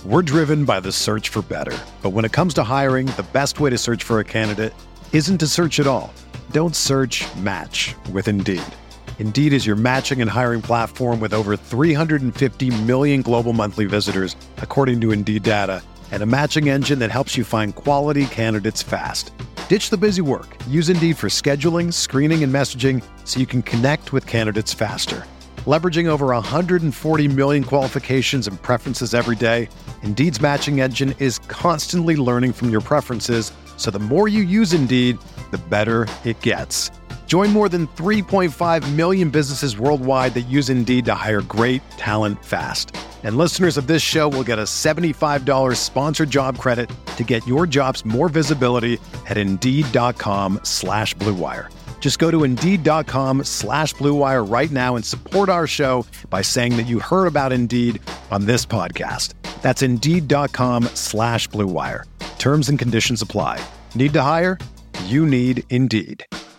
We're driven by the search for better. But when it comes to hiring, the best way to search for a candidate isn't to search at all. Don't search, match with Indeed. Indeed is your matching and hiring platform with over 350 million global monthly visitors, according to Indeed data, and a matching engine that helps you find quality candidates fast. Ditch the busy work. Use Indeed for scheduling, screening, and messaging so you can connect with candidates faster. Leveraging over 140 million qualifications and preferences every day, Indeed's matching engine is constantly learning from your preferences, so the more you use Indeed, the better it gets. Join more than 3.5 million businesses worldwide that use Indeed to hire great talent fast. And listeners of this show will get a $75 sponsored job credit to get your jobs more visibility at Indeed.com/Blue Wire. Just go to Indeed.com/Blue Wire right now and support our show by saying that you heard about Indeed on this podcast. That's Indeed.com/Blue Wire. Terms and conditions apply. Need to hire? You need Indeed.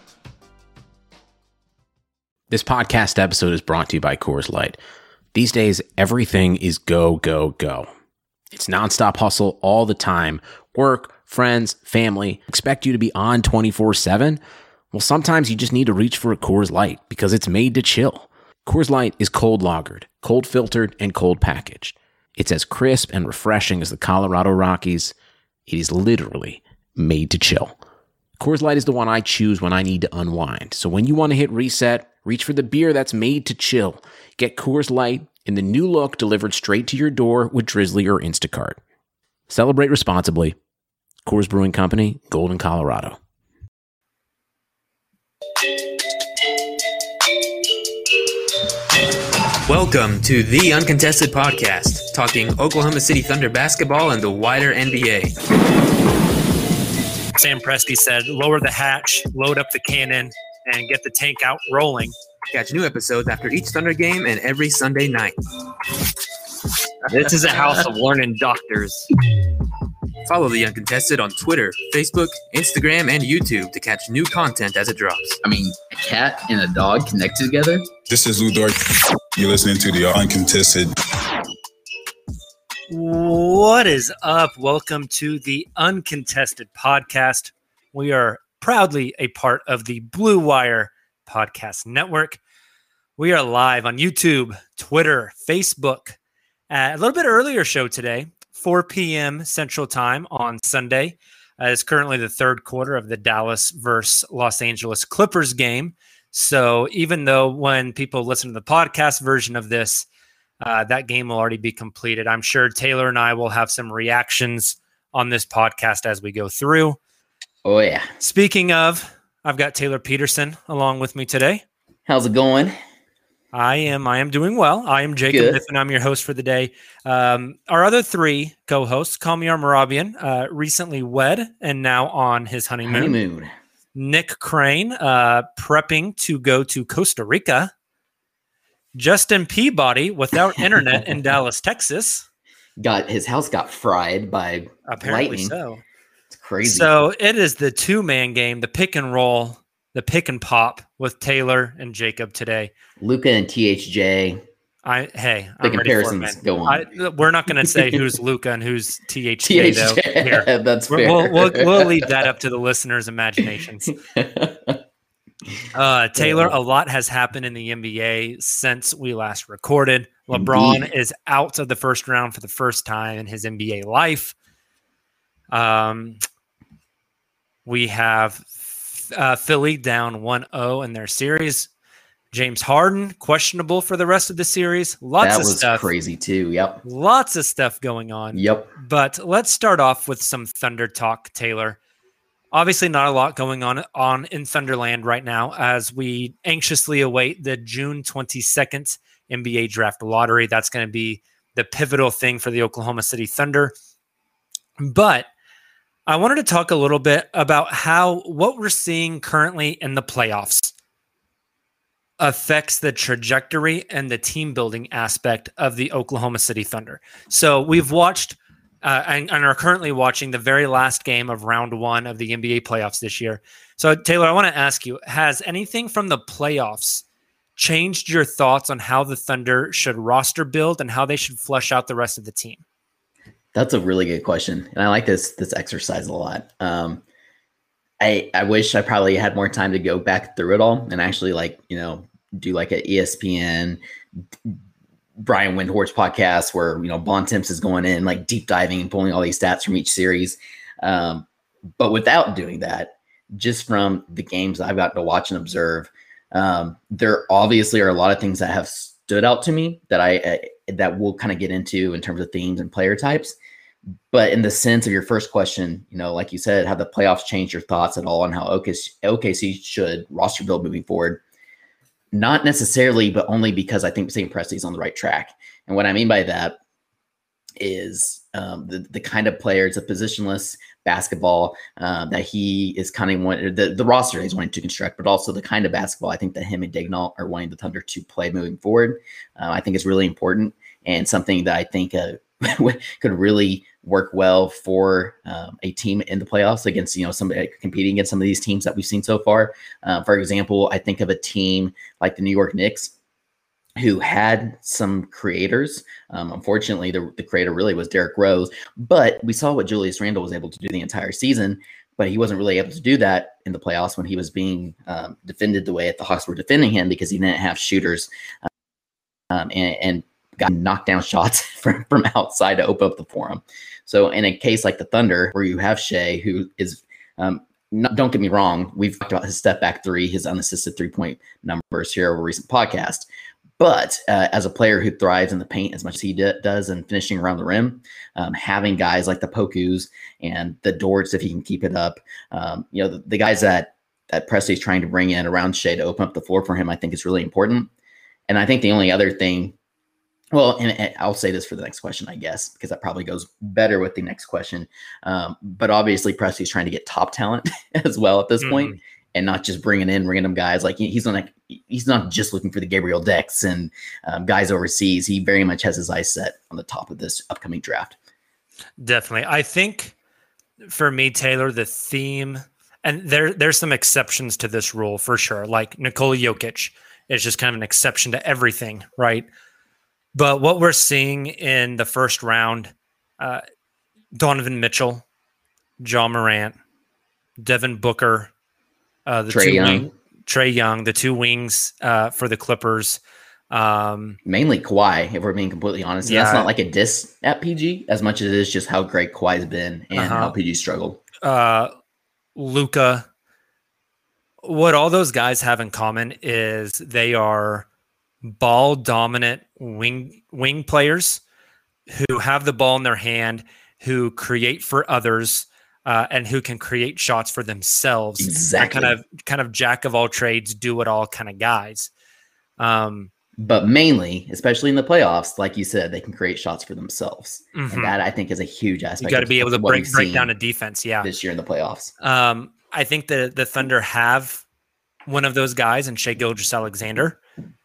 This podcast episode is brought to you by Coors Light. These days, everything is go, go, go. It's nonstop hustle all the time. Work, friends, family expect you to be on 24/7. Well, sometimes you just need to reach for a Coors Light because it's made to chill. Coors Light is cold lagered, cold filtered, and cold packaged. It's as crisp and refreshing as the Colorado Rockies. It is literally made to chill. Coors Light is the one I choose when I need to unwind. So when you want to hit reset, reach for the beer that's made to chill. Get Coors Light in the new look delivered straight to your door with Drizzly or Instacart. Celebrate responsibly. Coors Brewing Company, Golden, Colorado. Welcome to the Uncontested Podcast, talking Oklahoma City Thunder basketball and the wider NBA. Sam Presti said, lower the hatch, load up the cannon, and get the tank out rolling. Catch new episodes after each Thunder game and every Sunday night. This is a house of learning doctors. Follow The Uncontested on Twitter, Facebook, Instagram, and YouTube to catch new content as it drops. I mean, a cat and a dog connected together? This is Lou Dort. You're listening to The Uncontested. What is up? Welcome to the Uncontested Podcast. We are proudly a part of the Blue Wire Podcast Network. We are live on YouTube, Twitter, Facebook. A little bit earlier show today, 4 p.m. Central Time on Sunday. It's currently the third quarter of the Dallas versus Los Angeles Clippers game. So even though when people listen to the podcast version of this, that game will already be completed, I'm sure Taylor and I will have some reactions on this podcast as we go through. Oh, yeah. Speaking of, I've got Taylor Peterson along with me today. How's it going? I am doing well. I am Jacob Niffen. I'm your host for the day. Our other three co-hosts, Kamiar Merabian, recently wed and now on his honeymoon. Nick Crane, prepping to go to Costa Rica. Justin Peabody, without internet in Dallas, Texas. His house got fried by apparently lightning. So. It's crazy. So it is the two-man game, the pick and roll, the pick and pop with Taylor and Jacob today. Luka and THJ. I'm comparisons ready for it, go on. We're not going to say who's Luka and who's THJ, though. Here. That's fair. We'll leave that up to the listeners' imaginations. Taylor, a lot has happened in the NBA since we last recorded. LeBron is out of the first round for the first time in his NBA life. We have Philly down 1-0 in their series. James Harden, questionable for the rest of the series. Lots of stuff. That was crazy too, yep. Lots of stuff going on. Yep. But let's start off with some Thunder talk, Taylor. Obviously not a lot going on in Thunderland right now as we anxiously await the June 22nd NBA draft lottery. That's going to be the pivotal thing for the Oklahoma City Thunder. But I wanted to talk a little bit about how what we're seeing currently in the playoffs affects the trajectory and the team building aspect of the Oklahoma City Thunder. So we've watched and are currently watching the very last game of round one of the NBA playoffs this year. So Taylor, I want to ask you, has anything from the playoffs changed your thoughts on how the Thunder should roster build and how they should flesh out the rest of the team? That's a really good question, and I like this exercise a lot. I wish I probably had more time to go back through it all and actually do like an ESPN Brian Windhorst podcast where Bontemps is going in like deep diving and pulling all these stats from each series. But without doing that, just from the games I've got to watch and observe, there obviously are a lot of things that have stood out to me that that we'll kind of get into in terms of themes and player types. But in the sense of your first question, like you said, have the playoffs changed your thoughts at all on how OKC should roster build moving forward? Not necessarily, but only because I think St. Presti's on the right track. And what I mean by that is the kind of player, it's a positionless basketball that he is kind of the roster he's wanting to construct, but also the kind of basketball I think that him and Daigneault are wanting the Thunder to play moving forward. I think is really important and something that I think could really work well for a team in the playoffs against, somebody competing against some of these teams that we've seen so far. For example, I think of a team like the New York Knicks who had some creators. Unfortunately, the creator really was Derrick Rose, but we saw what Julius Randle was able to do the entire season, but he wasn't really able to do that in the playoffs when he was being defended the way that the Hawks were defending him because he didn't have shooters and got knocked down shots from outside to open up the forum. So in a case like the Thunder, where you have Shai, who is, don't get me wrong, we've talked about his step back three, his unassisted 3-point numbers here over a recent podcast. But as a player who thrives in the paint as much as he does and finishing around the rim, having guys like the Pokus and the Dorts, if he can keep it up, the guys that Presti's trying to bring in around Shai to open up the floor for him, I think is really important. And I think the only other thing, well, and I'll say this for the next question, I guess, because that probably goes better with the next question. But obviously, Presti's trying to get top talent as well at this point, and not just bringing in random guys. Like he's not just looking for the Gabriel Dex and guys overseas. He very much has his eyes set on the top of this upcoming draft. Definitely, I think for me, Taylor, the theme, and there's some exceptions to this rule for sure. Like Nikola Jokic is just kind of an exception to everything, right? But what we're seeing in the first round, Donovan Mitchell, John Morant, Devin Booker, Trae Young, the two wings for the Clippers. Mainly Kawhi, if we're being completely honest. Yeah. That's not like a diss at PG as much as it is just how great Kawhi's been and how PG struggled. Luka. What all those guys have in common is they are ball dominant wing players who have the ball in their hand, who create for others, and who can create shots for themselves. Exactly. Kind of jack of all trades, do it all kind of guys. But mainly, especially in the playoffs, like you said, they can create shots for themselves. And that I think is a huge aspect. You got to be able to break down a defense. Yeah. This year in the playoffs. I think the Thunder have one of those guys in Shai Gilgeous-Alexander.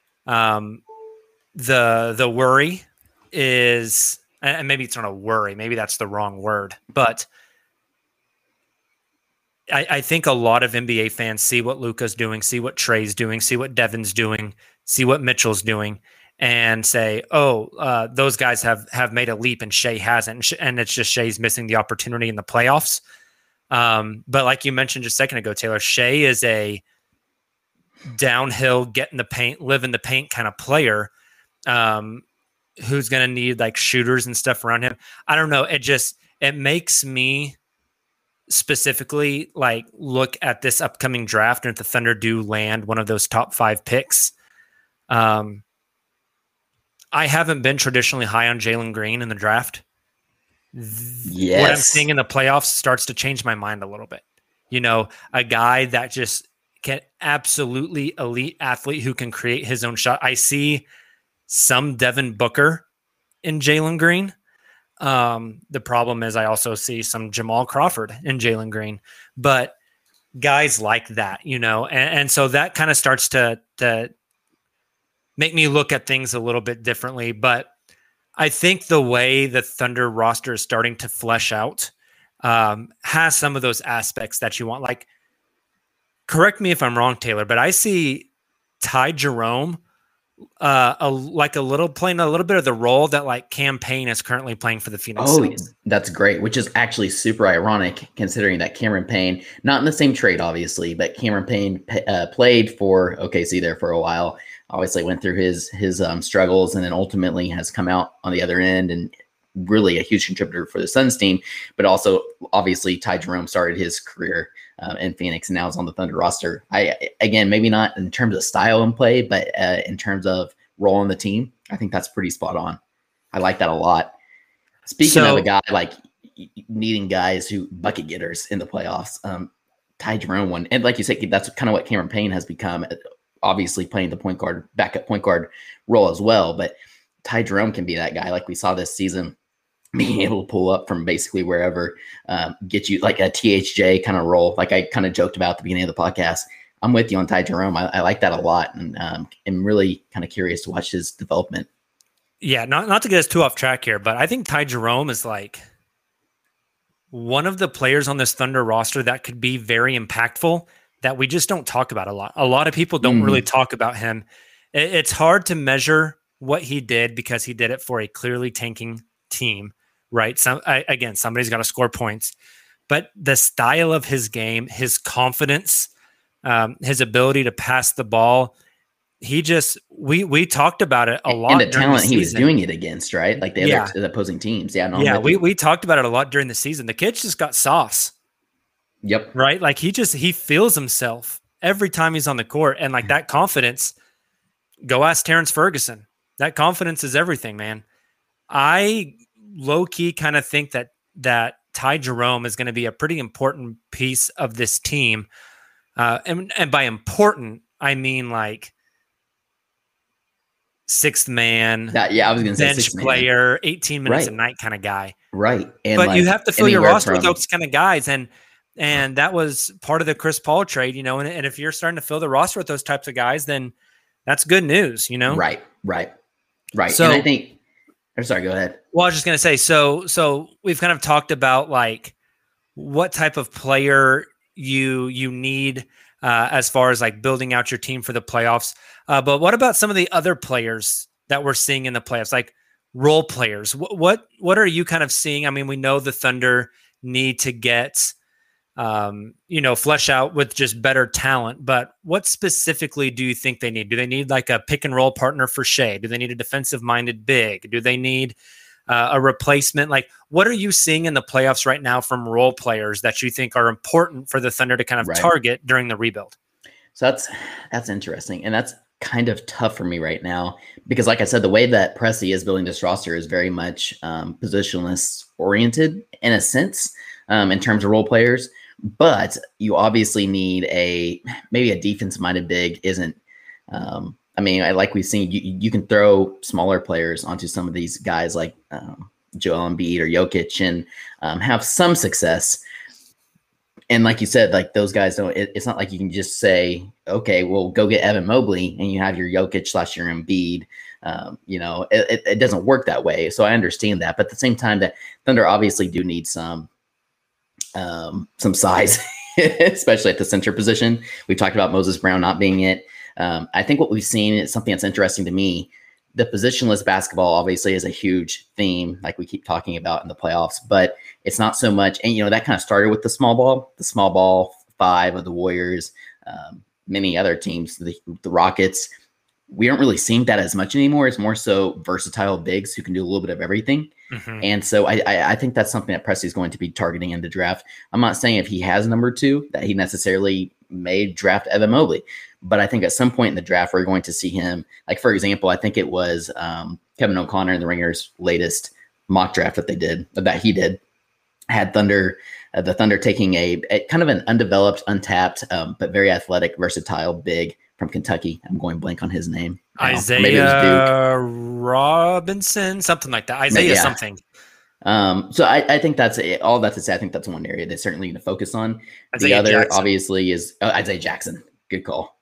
The worry is, and maybe it's not a worry, maybe that's the wrong word, but I think a lot of NBA fans see what Luka's doing, see what Trae's doing, see what Devin's doing, see what Mitchell's doing, and say, those guys have made a leap and Shai hasn't, and it's just Shai's missing the opportunity in the playoffs. But like you mentioned just a second ago, Taylor, Shai is a downhill, get in the paint, live in the paint kind of player who's going to need like shooters and stuff around him. I don't know. It makes me specifically like look at this upcoming draft, and if the Thunder do land one of those top 5 picks, I haven't been traditionally high on Jalen Green in the draft. Yes. What I'm seeing in the playoffs starts to change my mind a little bit. A guy that just can absolutely elite athlete who can create his own shot. I see some Devin Booker in Jalen Green. The problem is I also see some Jamal Crawford in Jalen Green, but guys like that, and so that kind of starts to make me look at things a little bit differently. But I think the way the Thunder roster is starting to flesh out has some of those aspects that you want. Like, correct me if I'm wrong, Taylor, but I see Ty Jerome playing a little bit of the role that like Cam Payne is currently playing for the Phoenix Oh, Suns. that's great, which is actually super ironic considering that Cameron Payne, not in the same trade, obviously, but Cameron Payne played for OKC there for a while. Obviously went through his struggles and then ultimately has come out on the other end and really a huge contributor for the Suns team. But also, obviously, Ty Jerome started his career in Phoenix and now is on the Thunder roster. Again, maybe not in terms of style and play, but in terms of role on the team, I think that's pretty spot on. I like that a lot. Speaking of a guy like needing guys who bucket getters in the playoffs, Ty Jerome one, and like you said, that's kind of what Cameron Payne has become. Obviously, playing the backup point guard role as well, but Ty Jerome can be that guy. Like we saw this season, being able to pull up from basically wherever, get you like a THJ kind of role. Like I kind of joked about at the beginning of the podcast. I'm with you on Ty Jerome. I like that a lot, and am really kind of curious to watch his development. Yeah, not to get us too off track here, but I think Ty Jerome is like one of the players on this Thunder roster that could be very impactful that we just don't talk about a lot. A lot of people don't really talk about him. It's hard to measure what he did because he did it for a clearly tanking team, right? Again, somebody's got to score points, but the style of his game, his confidence, his ability to pass the ball, we talked about it a lot. And the talent he was doing it against, right? Like the other opposing teams. We talked about it a lot during the season. The kid's just got sauce. Yep. Right. Like he feels himself every time he's on the court. And like that confidence, go ask Terrence Ferguson. That confidence is everything, man. I low key kind of think that Ty Jerome is going to be a pretty important piece of this team. And by important, I mean like sixth man. I was going to say bench player, 18 minutes a night kind of guy. Right. And but you have to fill your roster with those kind of guys. And that was part of the Chris Paul trade, you know, and if you're starting to fill the roster with those types of guys, then that's good news, you know? Right. So, and I think, I'm sorry, go ahead. Well, I was just going to say, so we've kind of talked about like what type of player you need as far as like building out your team for the playoffs. But what about some of the other players that we're seeing in the playoffs, like role players? What are you kind of seeing? I mean, we know the Thunder need to get, flesh out with just better talent, but what specifically do you think they need? Do they need like a pick and roll partner for Shea? Do they need a defensive minded big? Do they need a replacement? Like, what are you seeing in the playoffs right now from role players that you think are important for the Thunder to kind of target during the rebuild? So that's interesting. And that's kind of tough for me right now because like I said, the way that Presti is building this roster is very much positionless oriented in a sense in terms of role players. But you obviously need maybe a defense-minded big isn't. Like we've seen, you can throw smaller players onto some of these guys like Joel Embiid or Jokic and have some success. And like you said, like those guys don't. It's not like you can just say, okay, well, go get Evan Mobley and you have your Jokic / your Embiid. It doesn't work that way. So I understand that, but at the same time, that Thunder obviously do need some size, especially at the center position. We've talked about Moses Brown not being it. I think what we've seen is something that's interesting to me. The positionless basketball obviously is a huge theme, like we keep talking about in the playoffs, but it's not so much. And, that kind of started with the small ball five of the Warriors, many other teams, the Rockets. We aren't really seeing that as much anymore. It's more so versatile bigs who can do a little bit of everything. Mm-hmm. And so I think that's something that Presti is going to be targeting in the draft. I'm not saying if he has number 2 that he necessarily may draft Evan Mobley, but I think at some point in the draft, we're going to see him. Like, for example, I think it was Kevin O'Connor in the Ringer's latest mock draft that he did, had the Thunder taking a kind of an undeveloped, untapped, but very athletic, versatile big from Kentucky. I'm going blank on his name. Isaiah Robinson, something like that. Isaiah something. So I think that's it. All that to say, I think that's one area they certainly need to focus on. The other Jackson. Obviously is Isaiah Jackson. Good call.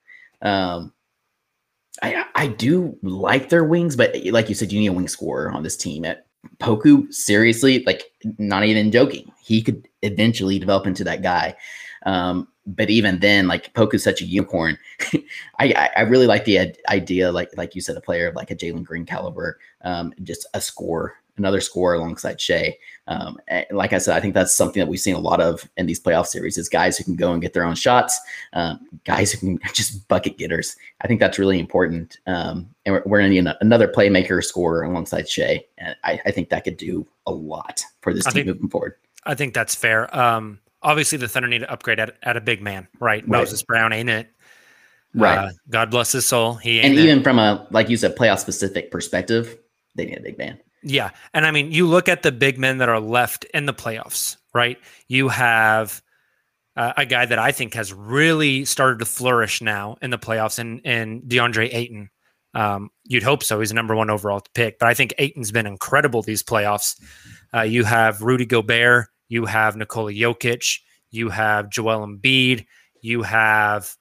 I do like their wings, but like you said, you need a wing scorer on this team. At Poku, seriously, like not even joking, he could eventually develop into that guy. But even then, like Poku's such a unicorn. I really like the idea, like you said, a player of like a Jalen Green caliber, just another scorer alongside Shea. Like I said, I think that's something that we've seen a lot of in these playoff series is guys who can go and get their own shots, guys who can just bucket getters. I think that's really important. And we're going to need another playmaker scorer alongside Shea. And I think that could do a lot for this team moving forward. I think that's fair. Obviously, the Thunder need to upgrade at a big man, right? Moses Brown ain't it. Right. God bless his soul. He ain't and it. Even from a, like you said, playoff specific perspective, they need a big man. Yeah. And I mean, you look at the big men that are left in the playoffs, right? You have a guy that I think has really started to flourish now in the playoffs in DeAndre Ayton. You'd hope so. He's a number 1 overall pick, but I think Ayton's been incredible these playoffs. You have Rudy Gobert, you have Nikola Jokic, you have Joel Embiid, you have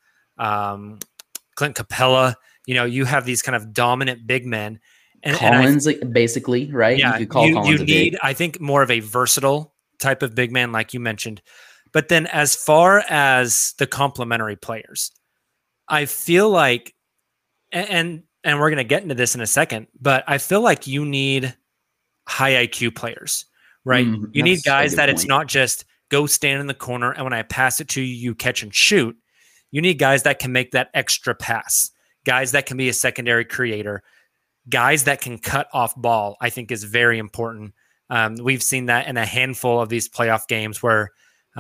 Clint Capella. You have these kind of dominant big men. And Collins, basically, right? Yeah, you need, I think, more of a versatile type of big man, like you mentioned. But then as far as the complementary players, I feel like, and we're going to get into this in a second, but I feel like you need high IQ players, right? You need guys that it's not just go stand in the corner and when I pass it to you, you catch and shoot. You need guys that can make that extra pass, guys that can be a secondary creator, guys that can cut off ball, I think is very important. We've seen that in a handful of these playoff games where,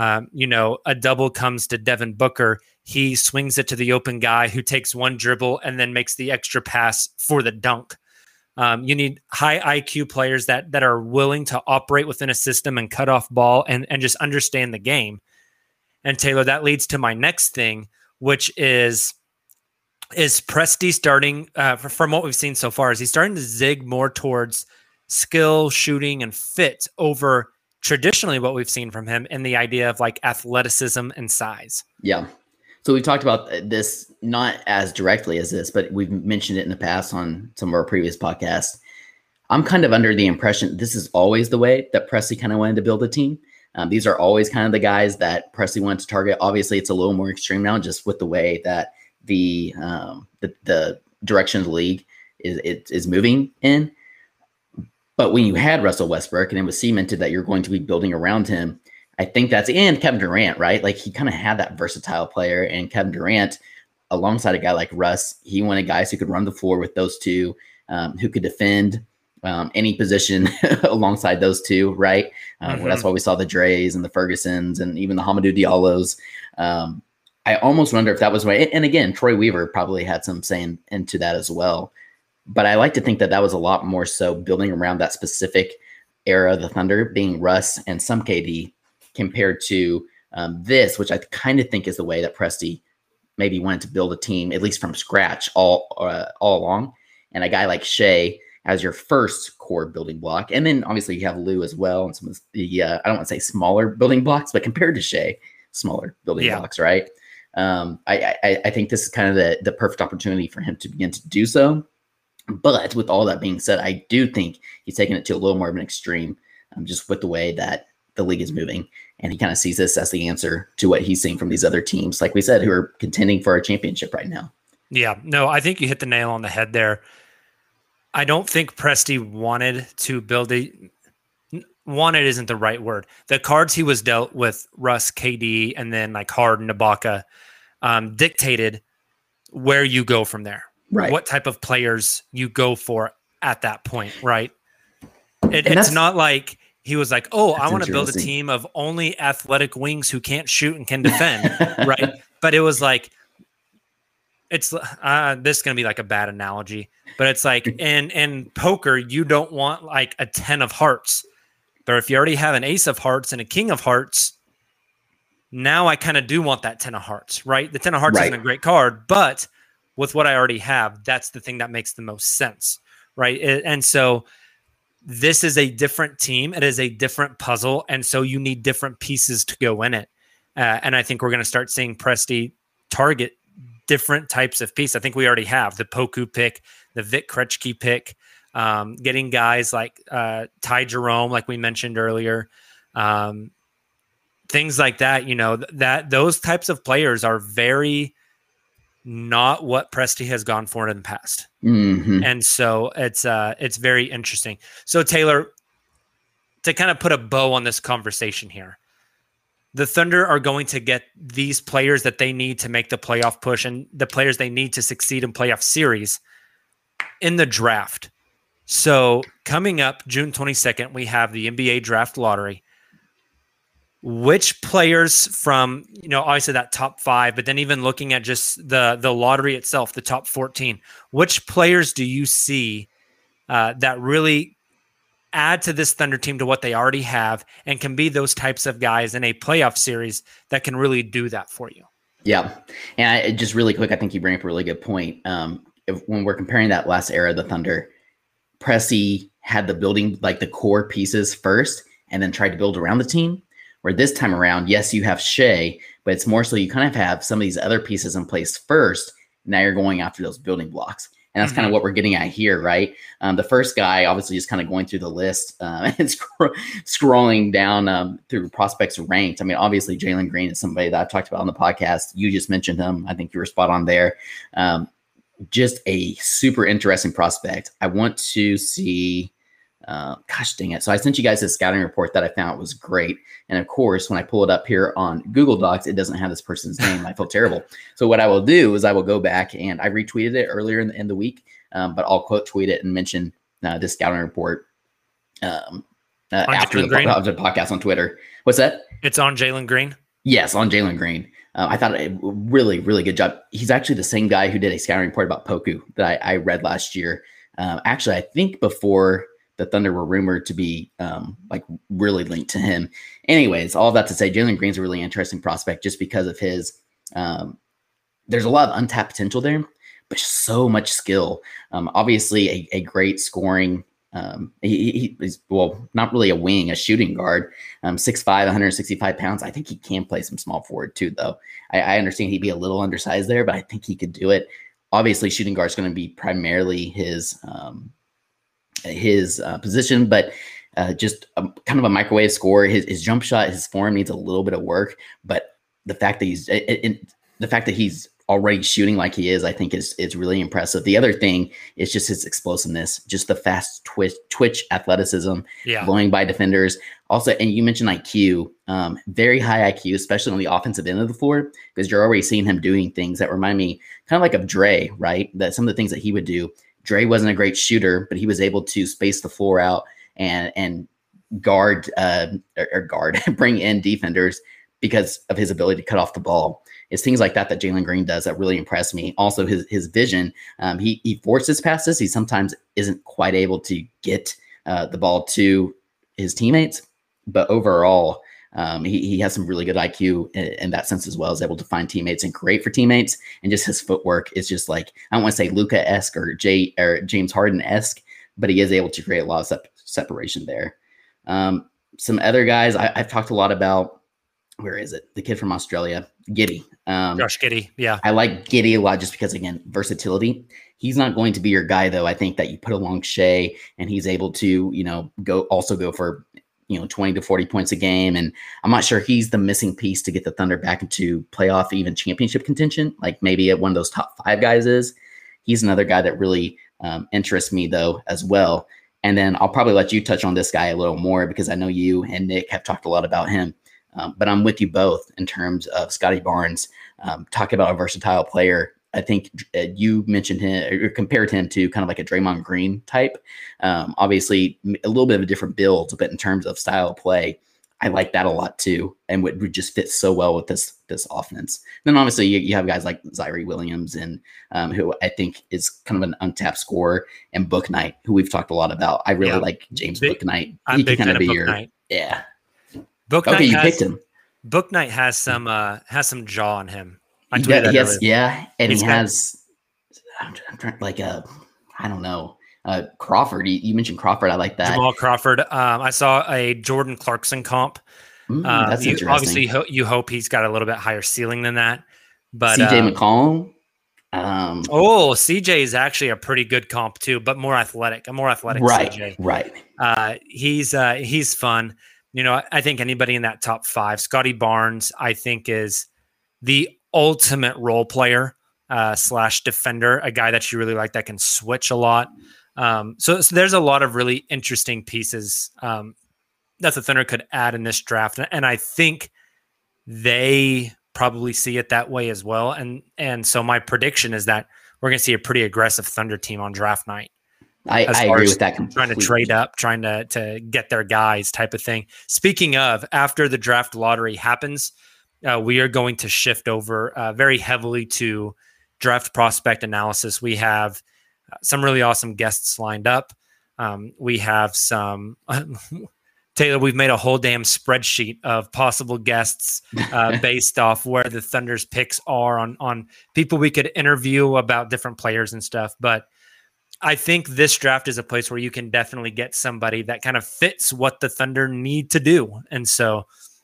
a double comes to Devin Booker. He swings it to the open guy who takes one dribble and then makes the extra pass for the dunk. You need high IQ players that are willing to operate within a system and cut off ball and just understand the game. And Taylor, that leads to my next thing, which is Presti starting, from what we've seen so far, is he starting to zig more towards skill, shooting, and fit over traditionally what we've seen from him in the idea of like athleticism and size. Yeah. So we've talked about this not as directly as this, but we've mentioned it in the past on some of our previous podcasts. I'm kind of under the impression this is always the way that Presti kind of wanted to build a team. These are always kind of the guys that Presti wanted to target. Obviously, it's a little more extreme now, just with the way that the direction of the league is moving in. But when you had Russell Westbrook and it was cemented that you're going to be building around him, I think and Kevin Durant, right? Like he kind of had that versatile player, and Kevin Durant, alongside a guy like Russ, he wanted guys who could run the floor with those two, who could defend any position alongside those two, right? That's why we saw the Dreys and the Fergusons and even the Hamidou Diallos. I almost wonder if that was right. And again, Troy Weaver probably had some saying into that as well. But I like to think that was a lot more so building around that specific era of the Thunder, being Russ and some KD, compared to this, which I kind of think is the way that Presti maybe wanted to build a team, at least from scratch, all along. And a guy like Shea as your first core building block. And then obviously you have Lou as well, and some of the, I don't want to say smaller building blocks, but compared to Shea, smaller building blocks, right? I think this is kind of the perfect opportunity for him to begin to do so. But with all that being said, I do think he's taking it to a little more of an extreme, just with the way that the league is moving. And he kind of sees this as the answer to what he's seeing from these other teams, like we said, who are contending for a championship right now. Yeah, no, I think you hit the nail on the head there. I don't think Presti wanted to build wanted isn't the right word. The cards he was dealt with Russ, KD, and then like Harden, Ibaka, dictated where you go from there. Right. What type of players you go for at that point, right? It's not like he was like, I want to build a team of only athletic wings who can't shoot and can defend, right? But it was like, it's this is going to be like a bad analogy, but it's like in poker, you don't want like a 10 of hearts. But if you already have an ace of hearts and a king of hearts, now I kind of do want that 10 of hearts, right? The 10 of hearts isn't a great card, but with what I already have, that's the thing that makes the most sense, right? And so this is a different team. It is a different puzzle. And so you need different pieces to go in it. And I think we're going to start seeing Presti target different types of piece. I think we already have the Poku pick, the Vic Krejci pick, getting guys like Ty Jerome, like we mentioned earlier, things like that, that those types of players are very not what Presti has gone for in the past. Mm-hmm. And so it's very interesting. So Taylor, to kind of put a bow on this conversation here, the Thunder are going to get these players that they need to make the playoff push and the players they need to succeed in playoff series in the draft. So coming up June 22nd, we have the NBA draft lottery. Which players from, obviously that top 5, but then even looking at just the lottery itself, the top 14, which players do you see that really add to this Thunder team to what they already have and can be those types of guys in a playoff series that can really do that for you? Yeah. And just really quick, I think you bring up a really good point. When we're comparing that last era of the Thunder, Presti had the building, like the core pieces first, and then tried to build around the team. Where this time around, yes, you have Shea, but it's more so you kind of have some of these other pieces in place first. Now you're going after those building blocks. And that's kind of what we're getting at here, right? The first guy, obviously, just kind of going through the list and scrolling down through prospects ranked. I mean, obviously, Jalen Green is somebody that I've talked about on the podcast. You just mentioned him. I think you were spot on there. Just a super interesting prospect. I want to see... gosh dang it. So I sent you guys a scouting report that I found was great. And of course, when I pull it up here on Google Docs, it doesn't have this person's name. I feel terrible. So what I will do is I will go back and I retweeted it earlier in the week, but I'll quote tweet it and mention this scouting report after the podcast on Twitter. What's that? It's on Jalen Green? Yes, on Jalen Green. I thought a really, really good job. He's actually the same guy who did a scouting report about Poku that I read last year. Actually, I think before the Thunder were rumored to be like really linked to him. Anyways, all of that to say, Jalen Green's a really interesting prospect just because of his, there's a lot of untapped potential there, but so much skill. Obviously a great scoring, he's, well, not really a wing, a shooting guard, 6'5", 165 pounds. I think he can play some small forward too, though. I understand he'd be a little undersized there, but I think he could do it. Obviously shooting guard is going to be primarily his position, but just kind of a microwave scorer. His jump shot, his form needs a little bit of work, but the fact that he's already shooting like he is, I think is really impressive. The other thing is just his explosiveness, just the fast twitch athleticism, blowing by defenders. Also, and you mentioned IQ, very high IQ, especially on the offensive end of the floor, because you're already seeing him doing things that remind me kind of like of Dre, right? That some of the things that he would do. Dre wasn't a great shooter, but he was able to space the floor out and guard, bring in defenders because of his ability to cut off the ball. It's things like that Jalen Green does that really impress me. Also, his vision. He forces passes. He sometimes isn't quite able to get the ball to his teammates, but overall, he has some really good IQ in that sense as well. Is able to find teammates and create for teammates, and just his footwork is just like, I don't want to say Luka-esque or James Harden-esque, but he is able to create a lot of separation there. Some other guys I've talked a lot about. Where is it? The kid from Australia, Giddey. Josh Giddey. Yeah. I like Giddey a lot just because, again, versatility. He's not going to be your guy, though. I think that you put along Shea and he's able to, go for, 20 to 40 points a game. And I'm not sure he's the missing piece to get the Thunder back into playoff, even championship contention. Like maybe one of those top 5 guys is. He's another guy that really interests me, though, as well. And then I'll probably let you touch on this guy a little more because I know you and Nick have talked a lot about him. But I'm with you both in terms of Scotty Barnes, talking about a versatile player. I think you mentioned him or compared him to kind of like a Draymond Green type. Obviously, a little bit of a different build, but in terms of style of play, I like that a lot too, and would just fit so well with this offense. Then obviously you have guys like Zaire Williams and who I think is kind of an untapped scorer, and Bouknight, who we've talked a lot about. I really like James Bouknight. He can kind of be your Bouknight okay, you picked him. Bouknight has some jaw on him. And he has I'm trying like I don't know. Crawford. You mentioned Crawford. I like that. Jamal Crawford. I saw a Jordan Clarkson comp. That's interesting. Obviously, you hope he's got a little bit higher ceiling than that. But CJ McCollum. CJ is actually a pretty good comp too, but more athletic. A more athletic right, CJ. Right. He's fun. I think anybody in that top 5, Scotty Barnes, I think is the ultimate role player / defender, a guy that you really like that can switch a lot. So there's a lot of really interesting pieces that the Thunder could add in this draft. And I think they probably see it that way as well. And so my prediction is that we're going to see a pretty aggressive Thunder team on draft night. I agree with that completely. Trying to trade up, trying to get their guys type of thing. Speaking of, after the draft lottery happens, we are going to shift over very heavily to draft prospect analysis. We have some really awesome guests lined up. We have some Taylor, we've made a whole damn spreadsheet of possible guests based off where the Thunder's picks are on people we could interview about different players and stuff. But I think this draft is a place where you can definitely get somebody that kind of fits what the Thunder need to do. And so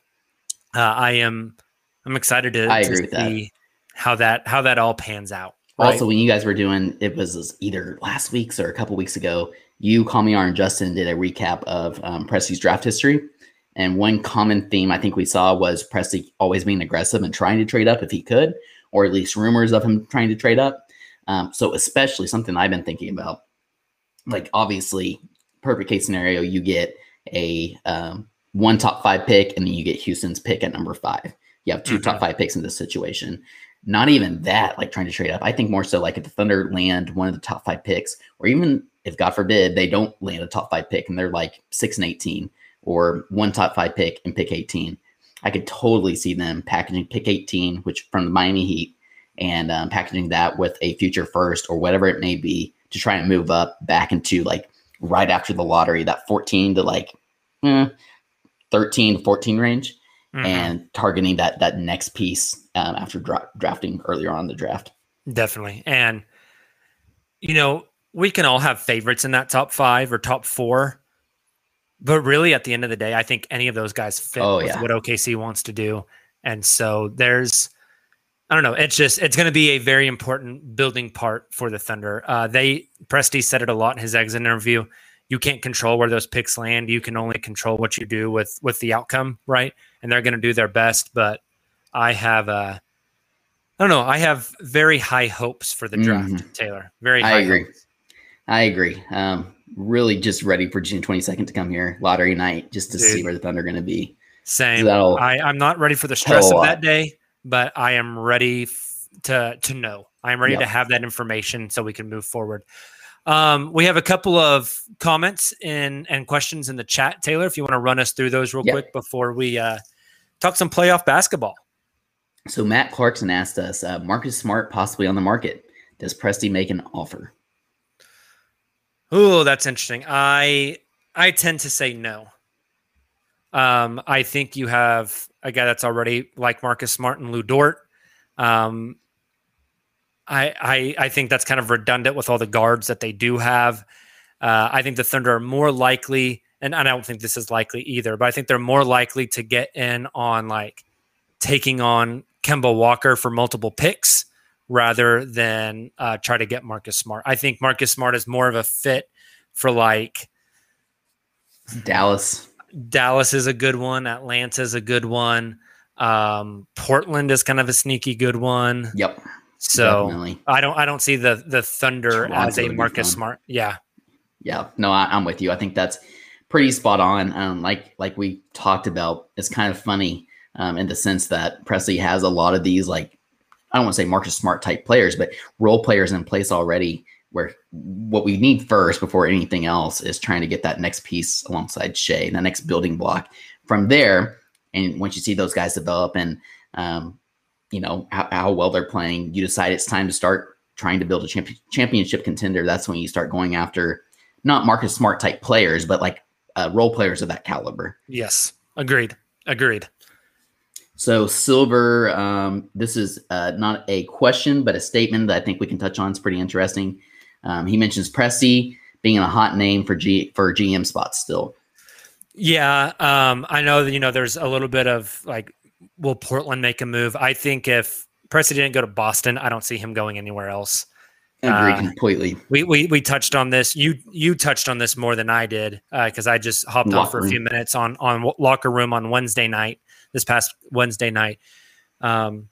I'm excited to see how that all pans out. Right? Also, when you guys were doing, it was either last week's or a couple weeks ago, you, Kamiar, and Justin did a recap of Presti's draft history. And one common theme I think we saw was Presti always being aggressive and trying to trade up if he could, or at least rumors of him trying to trade up. So especially something I've been thinking about, like obviously perfect case scenario, you get a one top 5 pick and then you get Houston's pick at number 5. You have 2 top 5 picks in this situation. Not even that, like trying to trade up. I think more so like if the Thunder land one of the top 5 picks, or even if God forbid they don't land a top 5 pick and they're like 6 and 18, or one top 5 pick and pick 18, I could totally see them packaging pick 18, which from the Miami Heat, and packaging that with a future first or whatever it may be to try and move up back into like right after the lottery, that 14 to like 13 to 14 range, and targeting that next piece after drafting earlier on in the draft. Definitely. And, we can all have favorites in that top 5 or top 4, but really at the end of the day, I think any of those guys fit with what OKC wants to do. And so I don't know. It's going to be a very important building part for the Thunder. Presti said it a lot in his exit interview. You can't control where those picks land. You can only control what you do with the outcome, right? And they're going to do their best. But I have, I have very high hopes for the draft, Taylor. Very high hopes. I agree. Really just ready for June 22nd to come here, lottery night, just to see where the Thunder are going to be. Same. I'm not ready for the stress of that day, but I am ready to know. I am ready to have that information so we can move forward. We have a couple of comments and questions in the chat. Taylor, if you want to run us through those real quick before we talk some playoff basketball. So Matt Clarkson asked us, Marcus Smart possibly on the market. Does Presti make an offer? Oh, that's interesting. I tend to say no. I think you have a guy that's already like Marcus Smart and Lou Dort. I think that's kind of redundant with all the guards that they do have. I think the Thunder are more likely, and I don't think this is likely either, but I think they're more likely to get in on like taking on Kemba Walker for multiple picks rather than try to get Marcus Smart. I think Marcus Smart is more of a fit for like Dallas. Dallas is a good one. Atlanta is a good one. Portland is kind of a sneaky good one. Yep. So definitely. I don't see the Thunder Toronto as a Marcus Smart. Yeah. Yeah. No, I'm with you. I think that's pretty spot on. Like we talked about, it's kind of funny in the sense that Presti has a lot of these, like, I don't want to say Marcus Smart type players, but role players in place already, where what we need first before anything else is trying to get that next piece alongside Shea, the next building block from there. And once you see those guys develop and, how well they're playing, you decide it's time to start trying to build a championship contender. That's when you start going after not Marcus Smart type players, but like role players of that caliber. Yes. Agreed. So Silver, this is not a question, but a statement that I think we can touch on. It's pretty interesting. He mentions Presti being a hot name for GM spots still. Yeah, I know that, there's a little bit of like, will Portland make a move? I think if Presti didn't go to Boston, I don't see him going anywhere else. Agree completely. We touched on this. You touched on this more than I did because I just hopped on for a few minutes on Locker Room on Wednesday night. This past Wednesday night, the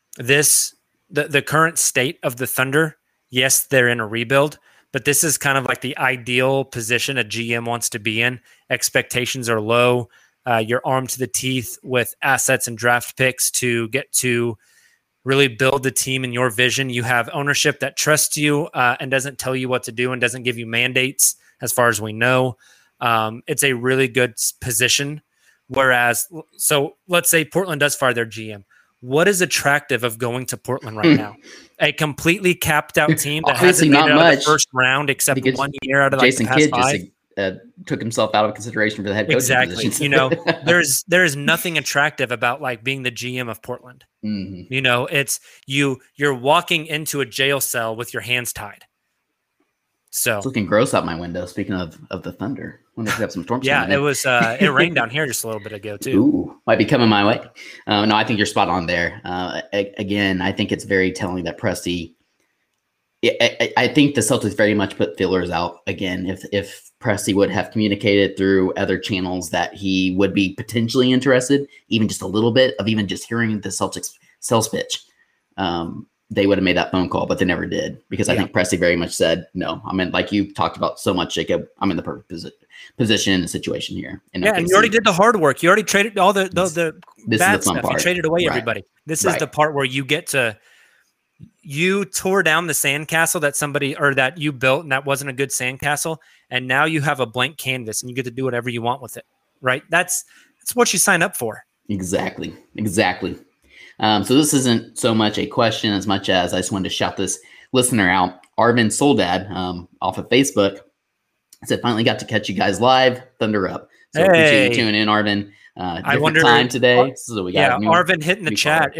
current state of the Thunder. Yes, they're in a rebuild, but this is kind of like the ideal position a GM wants to be in. Expectations are low. You're armed to the teeth with assets and draft picks to get to really build the team in your vision. You have ownership that trusts you and doesn't tell you what to do and doesn't give you mandates as far as we know. It's a really good position. Whereas, so let's say Portland does fire their GM. What is attractive of going to Portland right now? A completely capped out team that hasn't made it out of the first round except 1 year out of Jason the past Kidd five. Just took himself out of consideration for the head coaching Exactly. position. There is nothing attractive about like being the GM of Portland. Mm-hmm. It's you're walking into a jail cell with your hands tied. So it's looking gross out my window. Speaking of the Thunder, I wonder if we have some storms. Yeah, it was. It rained down here just a little bit ago too. Ooh, might be coming my way. No, I think you're spot on there. Again, I think it's very telling that Presti. I think the Celtics very much put feelers out. Again, if Presti would have communicated through other channels that he would be potentially interested, even just a little bit of even just hearing the Celtics sales pitch, they would have made that phone call, but they never did because I think Presti very much said, no, I mean, like you talked about so much, Jacob, I'm in the perfect position and situation here. And and you already did the hard work. You already traded all the bad stuff. Part. You traded away everybody. This is the part where you get to, you tore down the sandcastle that somebody or that you built and that wasn't a good sandcastle. And now you have a blank canvas and you get to do whatever you want with it. Right. That's what you sign up for. Exactly. So this isn't so much a question as much as I just wanted to shout this listener out. Arvin Soldad off of Facebook said, finally got to catch you guys live. Thunder up. So appreciate you tuning in, Arvin. I wonder time today. So we got Arvin hit in the chat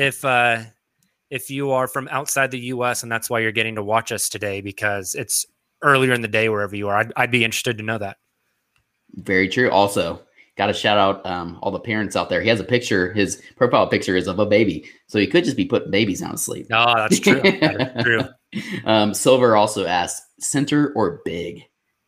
if you are from outside the US and that's why you're getting to watch us today because it's earlier in the day wherever you are. I'd be interested to know that. Very true. Also, got to shout out all the parents out there. He has a picture. His profile picture is of a baby. So he could just be putting babies down to sleep. Oh, that's true. That is true. Silver also asked, center or big?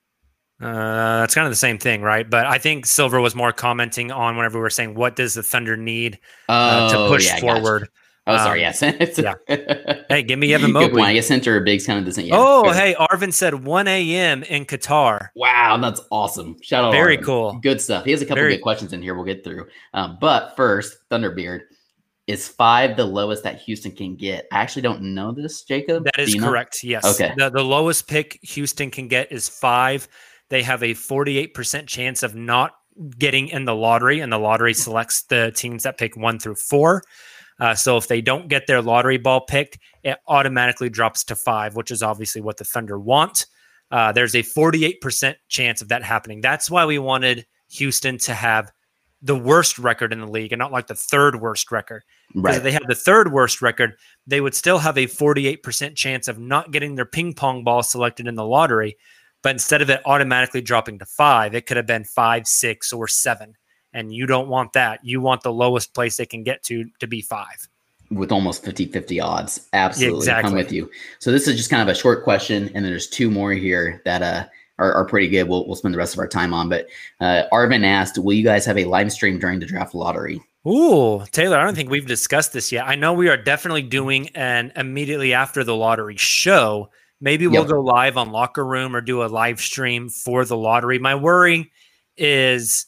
It's kind of the same thing, right? But I think Silver was more commenting on whenever we were saying, what does the Thunder need to push forward? Gotcha. Oh, sorry. Yes. Hey, give me Evan Mobley. I guess center or big's kind of the same. Yeah, hey, Arvin said 1 a.m. in Qatar. Wow, that's awesome. Shout out. Very Arvin. cool. Good stuff. He has a couple good questions in here we'll get through. But first, Thunderbeard, is 5 the lowest that Houston can get? I actually don't know this, Jacob. That is correct. Yes. Okay. The lowest pick Houston can get is 5. They have a 48% chance of not getting in the lottery, and the lottery selects the teams that pick 1 through 4. So if they don't get their lottery ball picked, it automatically drops to 5, which is obviously what the Thunder want. There's a 48% chance of that happening. That's why we wanted Houston to have the worst record in the league and not like the third worst record. Because if they have the third worst record, they would still have a 48% chance of not getting their ping pong ball selected in the lottery. But instead of it automatically dropping to 5, it could have been 5, 6, or 7. And you don't want that. You want the lowest place they can get to be 5. With almost 50-50 odds. Absolutely. Exactly. I'm with you. So this is just kind of a short question. And then there's 2 more here that are pretty good. We'll spend the rest of our time on. But Arvin asked, will you guys have a live stream during the draft lottery? Ooh, Taylor, I don't think we've discussed this yet. I know we are definitely doing an immediately after the lottery show. Maybe we'll go live on Locker Room or do a live stream for the lottery. My worry is,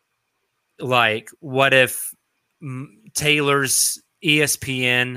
like, what if Taylor's ESPN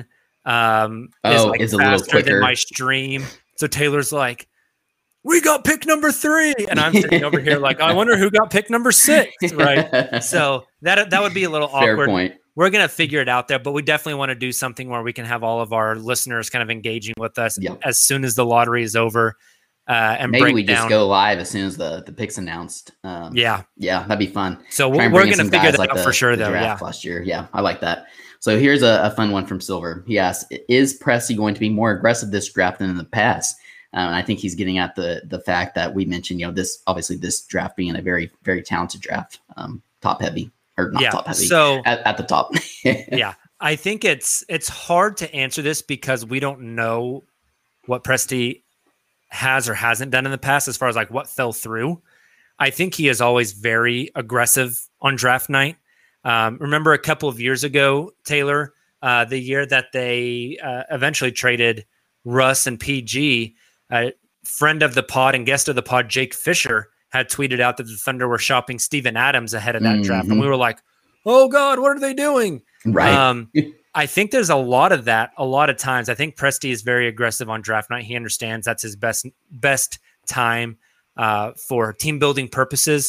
is a little quicker than my stream? So Taylor's like, we got pick number 3. And I'm sitting over here like, I wonder who got pick number 6, right? So that would be a little Fair awkward. Point. We're going to figure it out there, but we definitely want to do something where we can have all of our listeners kind of engaging with us as soon as the lottery is over. And maybe we down. Just go live as soon as the pick's announced. Yeah, that'd be fun. So we're going to figure that out for sure, though. Yeah, last year. Yeah, I like that. So here's a fun one from Silver. He asked, is Presti going to be more aggressive this draft than in the past? And I think he's getting at the fact that we mentioned, this draft being a very, very talented draft, top heavy. Or not top heavy, so at the top. Yeah, I think it's hard to answer this because we don't know what Presti has or hasn't done in the past as far as like what fell through. I think he is always very aggressive on draft night. Remember a couple of years ago, Taylor, the year that they eventually traded Russ and PG, friend of the pod and guest of the pod, Jake Fisher, had tweeted out that the Thunder were shopping Steven Adams ahead of that draft. And we were like, oh God, what are they doing? Right. I think there's a lot of that. A lot of times, I think Presti is very aggressive on draft night. He understands that's his best time for team building purposes.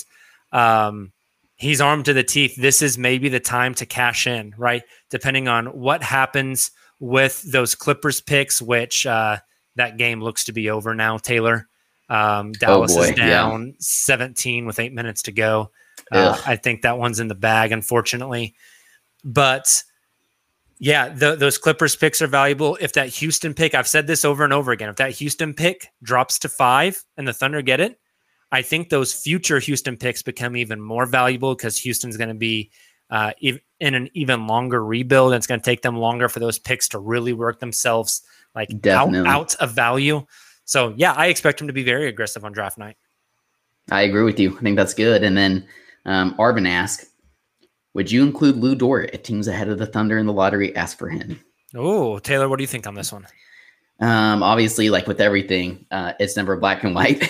He's armed to the teeth. This is maybe the time to cash in, right? Depending on what happens with those Clippers picks, which that game looks to be over now, Taylor. Dallas is down 17 with 8 minutes to go. I think that one's in the bag, unfortunately. But yeah, those Clippers picks are valuable. If that Houston pick, I've said this over and over again, if that Houston pick drops to 5 and the Thunder get it, I think those future Houston picks become even more valuable because Houston's going to be in an even longer rebuild. And it's going to take them longer for those picks to really work themselves like out of value. So yeah, I expect him to be very aggressive on draft night. I agree with you. I think that's good. And then Arvin asked, would you include Lou Dort if teams ahead of the Thunder in the lottery ask for him? Oh, Taylor, what do you think on this one? Obviously, like with everything, it's never black and white.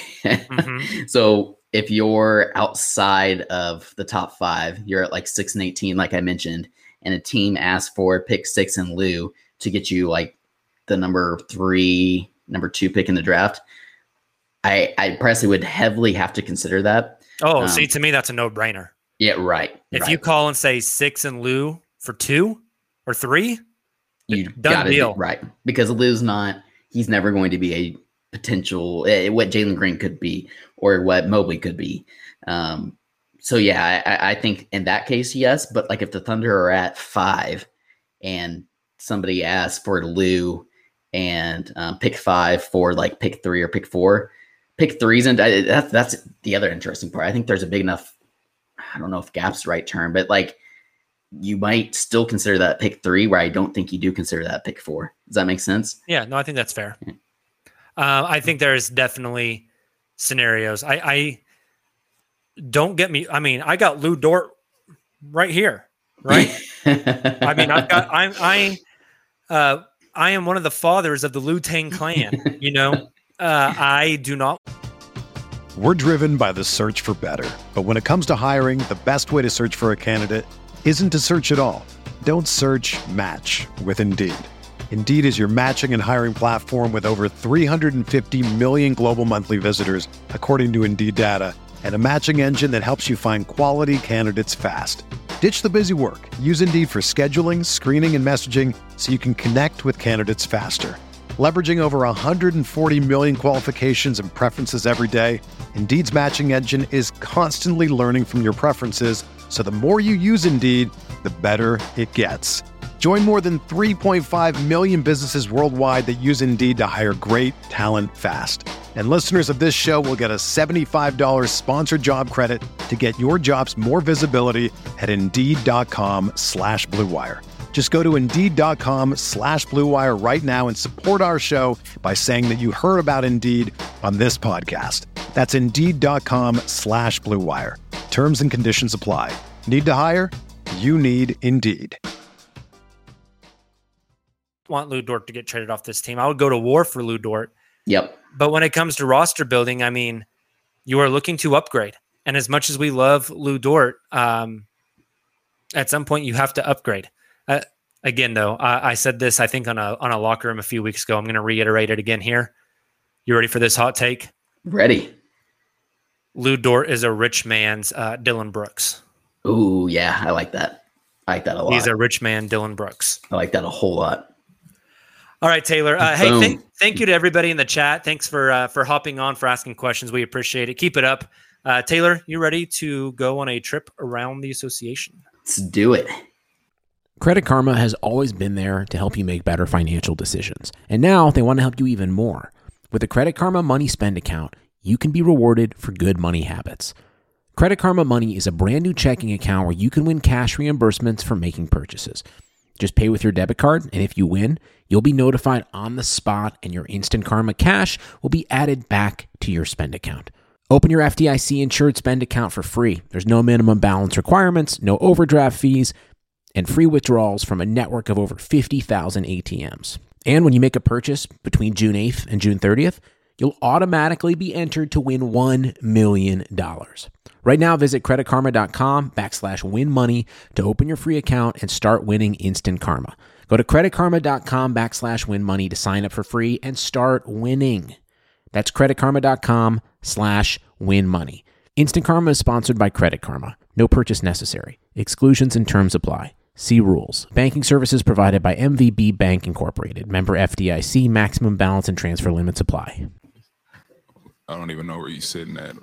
So if you're outside of the top 5, you're at like 6 and 18, like I mentioned, and a team asks for pick 6 and Lou to get you like the number 2 pick in the draft, I personally would heavily have to consider that. Oh, see, to me, that's a no-brainer. Yeah, right. If you call and say 6 and Lou for 2 or 3, you done deal. Right. Because Lou's he's never going to be a potential, what Jalen Green could be or what Mobley could be. So yeah, I think in that case, yes. But like if the Thunder are at 5 and somebody asks for Lou and pick 5 for like pick 3 or pick 4, pick 3s. And that's the other interesting part. I think there's a big enough, I don't know if gap's the right term, but like you might still consider that pick 3 where I don't think you do consider that pick 4. Does that make sense? Yeah, no, I think that's fair. I think there's definitely scenarios. I don't get me. I mean, I got Lou Dort right here, right? I mean, I am one of the fathers of the Lou Tang clan, you know, I do not. We're driven by the search for better. But when it comes to hiring, the best way to search for a candidate isn't to search at all. Don't search, match with Indeed. Indeed is your matching and hiring platform with over 350 million global monthly visitors, according to Indeed data, and a matching engine that helps you find quality candidates fast. Ditch the busy work. Use Indeed for scheduling, screening, and messaging so you can connect with candidates faster. Leveraging over 140 million qualifications and preferences every day, Indeed's matching engine is constantly learning from your preferences, so the more you use Indeed, the better it gets. Join more than 3.5 million businesses worldwide that use Indeed to hire great talent fast. And listeners of this show will get a $75 sponsored job credit to get your jobs more visibility at Indeed.com/Blue Wire. Just go to Indeed.com/Blue Wire right now and support our show by saying that you heard about Indeed on this podcast. That's Indeed.com/Blue Wire. Terms and conditions apply. Need to hire? You need Indeed. Want Lou Dort to get traded off this team. I would go to war for Lou Dort. Yep. But when it comes to roster building, I mean, you are looking to upgrade. And as much as we love Lou Dort, at some point you have to upgrade. Again, though, I said this, I think, on a locker room a few weeks ago. I'm going to reiterate it again here. You ready for this hot take? Ready. Lou Dort is a rich man's Dylan Brooks. Ooh, yeah, I like that. I like that a lot. He's a rich man, Dylan Brooks. I like that a whole lot. All right, Taylor. Hey, thank you to everybody in the chat. Thanks for hopping on, for asking questions. We appreciate it. Keep it up. Taylor, you ready to go on a trip around the association? Let's do it. Credit Karma has always been there to help you make better financial decisions. And now they want to help you even more. With the Credit Karma Money Spend account, you can be rewarded for good money habits. Credit Karma Money is a brand new checking account where you can win cash reimbursements for making purchases. Just pay with your debit card, and if you win, you'll be notified on the spot, and your Instant Karma cash will be added back to your spend account. Open your FDIC insured spend account for free. There's no minimum balance requirements, no overdraft fees, and free withdrawals from a network of over 50,000 ATMs. And when you make a purchase between June 8th and June 30th, you'll automatically be entered to win $1 million. Right now, visit creditkarma.com/winmoney to open your free account and start winning Instant Karma. Go to creditkarma.com/winmoney to sign up for free and start winning. That's creditkarma.com/winmoney. Instant Karma is sponsored by Credit Karma. No purchase necessary. Exclusions and terms apply. See rules. Banking services provided by MVB Bank Incorporated. Member FDIC. Maximum balance and transfer limits apply. I don't even know where you're sitting at.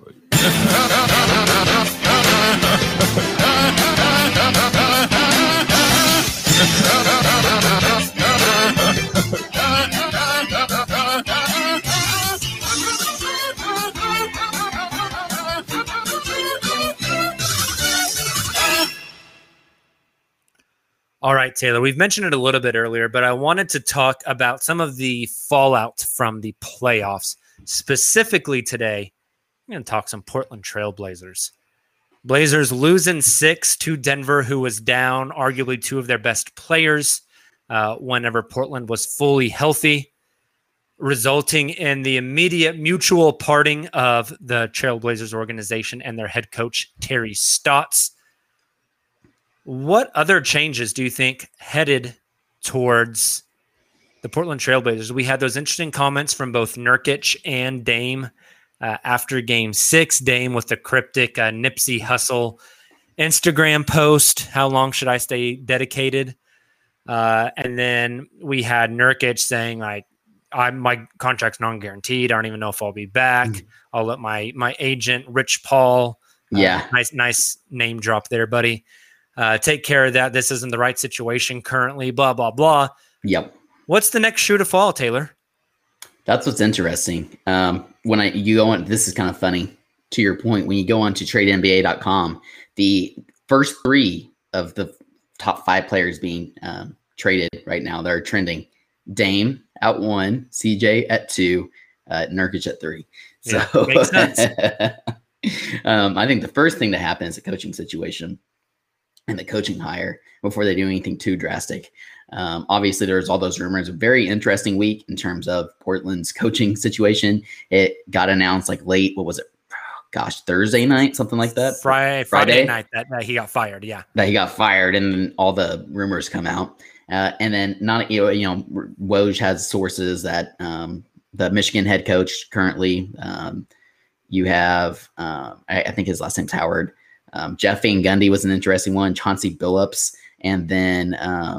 All right, Taylor, we've mentioned it a little bit earlier, but I wanted to talk about some of the fallout from the playoffs. Specifically today, I'm going to talk some Portland Trail Blazers. Blazers losing 6 to Denver, who was down arguably 2 of their best players whenever Portland was fully healthy, resulting in the immediate mutual parting of the Trailblazers organization and their head coach, Terry Stotts. What other changes do you think headed towards the Portland Trailblazers? We had those interesting comments from both Nurkic and Dame after Game 6. Dame with the cryptic Nipsey Hussle Instagram post, how long should I stay dedicated? And then we had Nurkic saying, like, my contract's non-guaranteed. I don't even know if I'll be back. I'll let my agent, Rich Paul, nice name drop there, buddy, take care of that. This isn't the right situation currently, blah, blah, blah. Yep. What's the next shoe to fall, Taylor? That's what's interesting. You go on, this is kind of funny. To your point, when you go on to tradenba.com, the first 3 of the top 5 players being traded right now, they're trending. Dame at 1, CJ at 2, Nurkic at 3. So yeah, makes sense. I think the first thing to happen is a coaching situation and the coaching hire before they do anything too drastic. Obviously, there's all those rumors. A very interesting week in terms of Portland's coaching situation. It got announced like late. What was it? Thursday night, something like that. Friday night that he got fired. Yeah, that he got fired, and then all the rumors come out. And then Woj has sources that the Michigan head coach currently. You have I think his last name's Howard. Jeff Van Gundy was an interesting one. Chauncey Billups, and then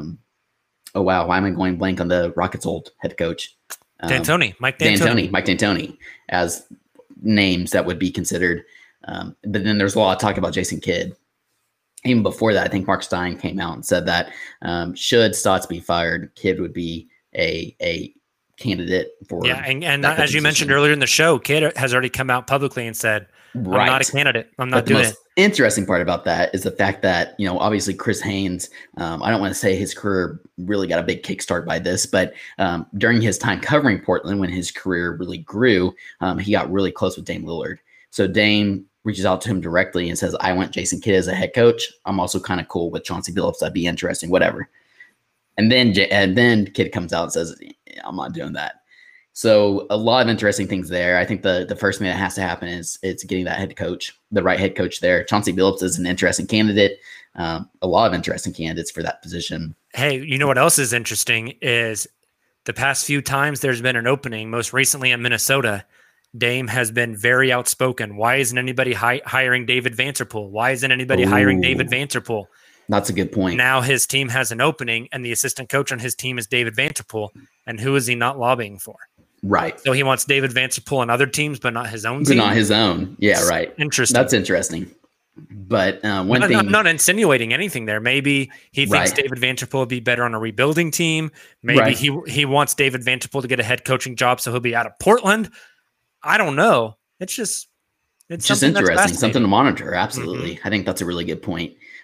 why am I going blank on the Rockets' old head coach? Mike D'Antoni. Mike D'Antoni as names that would be considered. But then there's a lot of talk about Jason Kidd. Even before that, I think Mark Stein came out and said that should Stotts be fired, Kidd would be a candidate for. Yeah, and as you mentioned earlier in the show, Kidd has already come out publicly and said, I'm not a candidate. I'm not doing it. The interesting part about that is the fact that, obviously Chris Haynes, I don't want to say his career really got a big kickstart by this, but during his time covering Portland, when his career really grew, he got really close with Dame Lillard. So Dame reaches out to him directly and says, I want Jason Kidd as a head coach. I'm also kind of cool with Chauncey Billups. That'd be interesting, whatever. And then Kidd comes out and says, I'm not doing that. So a lot of interesting things there. I think the first thing that has to happen is it's getting that head coach, the right head coach there. Chauncey Billups is an interesting candidate. A lot of interesting candidates for that position. Hey, you know what else is interesting is the past few times there's been an opening, most recently in Minnesota, Dame has been very outspoken. Why isn't anybody hiring David Vanterpool? Why isn't anybody hiring David Vanterpool? That's a good point. Now his team has an opening, and the assistant coach on his team is David Vanterpool. And who is he not lobbying for? Right. So he wants David Vanterpool on other teams, but not his own team. But not his own. Yeah, right. Interesting. That's interesting. But one thing, I'm not insinuating anything there. Maybe he thinks David Vanterpool would be better on a rebuilding team. Maybe he wants David Vanterpool to get a head coaching job, so he'll be out of Portland. I don't know. It's just interesting, something to monitor. Absolutely. I think that's a really good point.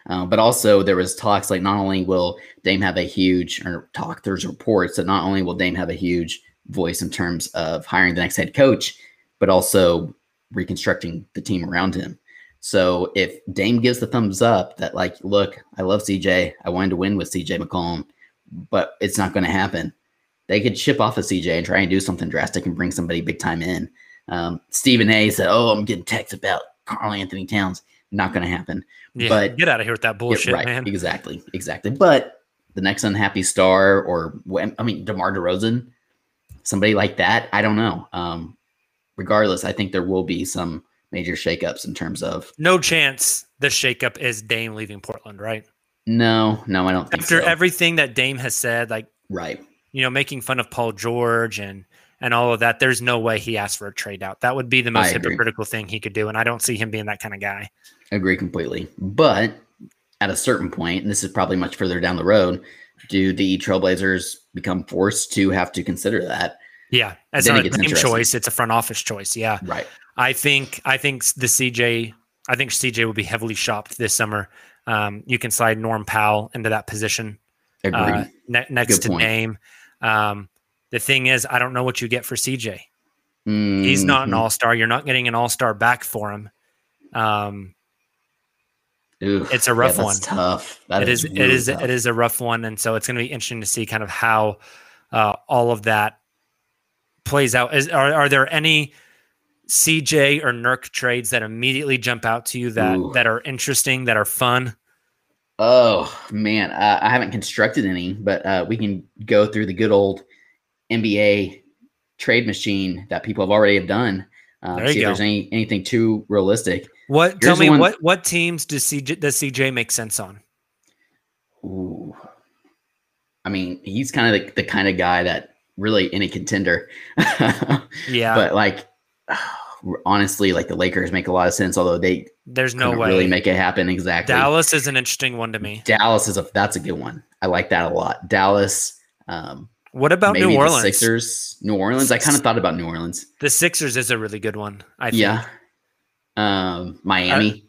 But also there was talks like not only will Dame have a huge there's reports that not only will Dame have a huge voice in terms of hiring the next head coach, but also reconstructing the team around him. So if Dame gives the thumbs up that like, look, I love CJ. I wanted to win with CJ McCollum, but it's not going to happen. They could ship off of CJ and try and do something drastic and bring somebody big time in. Stephen A said, I'm getting texts about Karl Anthony Towns. Not going to happen. Yeah, but get out of here with that bullshit, right, man. Exactly. But the next unhappy star DeMar DeRozan, somebody like that, I don't know. Regardless, I think there will be some major shakeups in terms of. No chance the shakeup is Dame leaving Portland, right? No, I don't think so. After everything that Dame has said, like, right, making fun of Paul George and all of that, there's no way he asked for a trade out. That would be the most hypocritical thing he could do, and I don't see him being that kind of guy. Agree completely. But at a certain point, and this is probably much further down the road, do the Trailblazers become forced to have to consider that? Yeah, it's not a team choice; it's a front office choice. Yeah, right. I think CJ will be heavily shopped this summer. You can slide Norm Powell into that position next to Dame. The thing is, I don't know what you get for CJ. Mm-hmm. He's not an all-star. You're not getting an all-star back for him. It's a rough one. Tough. It is a rough one, and so it's going to be interesting to see kind of how all of that plays out. Are there any CJ or Nurk trades that immediately jump out to you that are interesting, that are fun? Oh man, I haven't constructed any, but we can go through the good old NBA trade machine that people have done. See if there's anything too realistic. Tell me what teams does CJ make sense on? Ooh, I mean, he's kind of the kind of guy that really any contender. Yeah, but honestly, the Lakers make a lot of sense, although there's no way really make it happen. Exactly. Dallas is an interesting one to me. Dallas that's a good one. I like that a lot. Dallas. What about maybe New Orleans? The Sixers, New Orleans. I kind of thought about New Orleans. The Sixers is a really good one, I think. Yeah. Miami.